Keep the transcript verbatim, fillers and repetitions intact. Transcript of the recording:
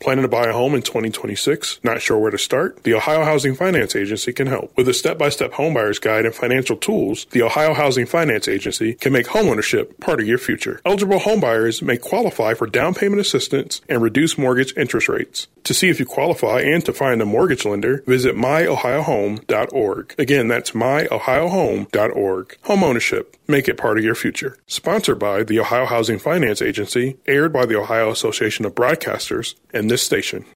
Planning to buy a home in twenty twenty-six? Not sure where to start? The Ohio Housing Finance Agency can help. With a step-by-step homebuyer's guide and financial tools, the Ohio Housing Finance Agency can make homeownership part of your future. Eligible homebuyers may qualify for down payment assistance and reduced mortgage interest rates. To see if you qualify and to find a mortgage lender, visit my ohio home dot org. Again, that's my ohio home dot org. Homeownership. Make it part of your future. Sponsored by the Ohio Housing Finance Agency, aired by the Ohio Association of Broadcasters and this station.